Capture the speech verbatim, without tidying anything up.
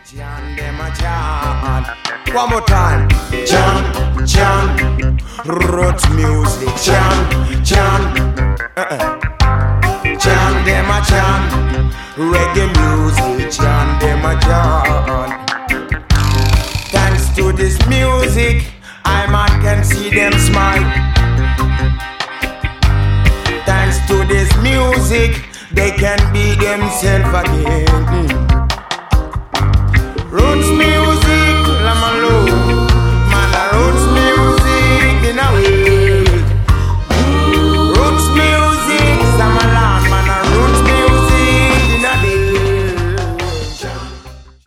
Chant them a chant. One more time. Chant, chant. Roots music. Chant, chant. Uh-uh. Chant them a chant. Reggae music. Chant them a chant. Thanks to this music, I man can see them smile. Thanks to this music, they can be themselves again. Mm. Roots music.